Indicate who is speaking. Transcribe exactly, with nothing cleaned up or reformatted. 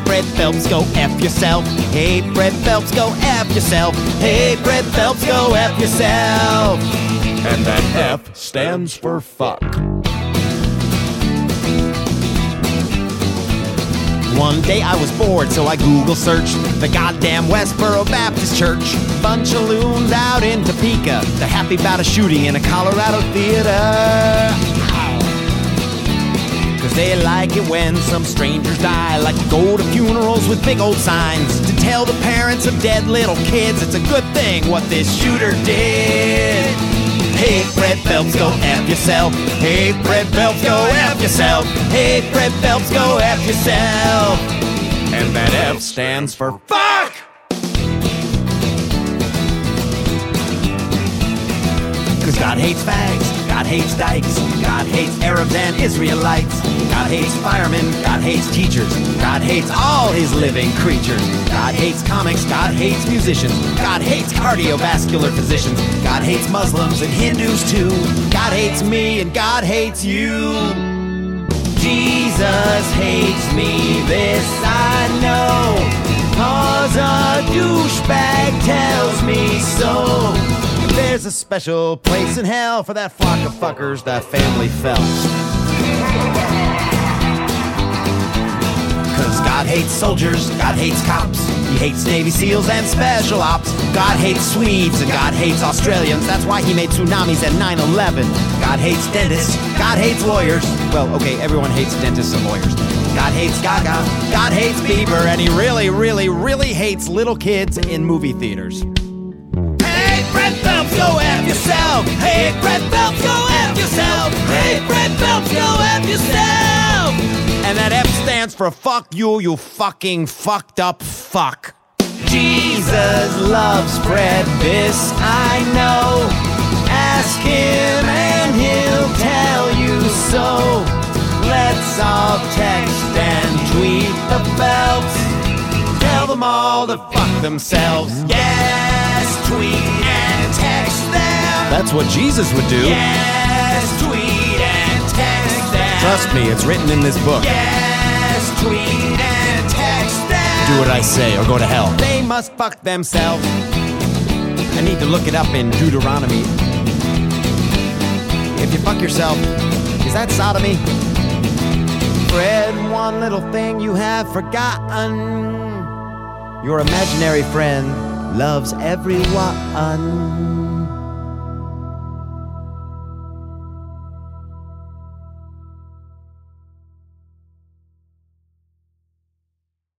Speaker 1: Fred Phelps, go F yourself. Hey, Fred Phelps, go F yourself. Hey, Fred Phelps, go F yourself.
Speaker 2: And that F stands for fuck.
Speaker 1: One day I was bored, so I Google searched the goddamn Westboro Baptist Church. Bunch of loons out in Topeka. They're happy about a shooting in a Colorado theater. Cause they like it when some strangers die. Like to go to funerals with big old signs to tell the parents of dead little kids it's a good thing what this shooter did. Hey, Fred Phelps, go F yourself. Hey, Fred Phelps, go F yourself. Hey, Fred Phelps, go F yourself.
Speaker 2: And that F stands for fuck!
Speaker 1: Cause God hates fags, God hates dykes, God hates Arabs and Israelites. God hates firemen, God hates teachers, God hates all his living creatures. God hates comics, God hates musicians, God hates cardiovascular physicians. God hates Muslims and Hindus too. God hates me and God hates you. Jesus hates me, this I know, cause a douchebag tells me so. There's a special place in hell for that flock of fuckers, the family Phelps. Cause God hates soldiers, God hates cops, He hates Navy SEALs and special ops. God hates Swedes and God hates Australians, that's why He made tsunamis and nine eleven. God hates dentists, God hates lawyers. Well, okay, everyone hates dentists and lawyers. God hates Gaga, God hates Bieber, and He really, really, really hates little kids in movie theaters. Hey, Fred Phelps, go F yourself. Hey, Fred Phelps, go F yourself. Hey, Fred Phelps, go F yourself. And that F stands for fuck you, you fucking fucked up fuck. Jesus loves Fred, this I know. Ask Him and He'll tell you so. Let's all text and tweet the Phelps. Tell them all to fuck themselves. Yes, tweet and text them.
Speaker 2: That's what Jesus would do.
Speaker 1: Yes, tweet and text them.
Speaker 2: Trust me, it's written in this book.
Speaker 1: Yes, tweet and text them.
Speaker 2: Do what I say or go to hell.
Speaker 1: They must fuck themselves. I need to look it up in Deuteronomy. If you fuck yourself, is that sodomy? Fred, one little thing you have forgotten. Your imaginary friend loves everyone.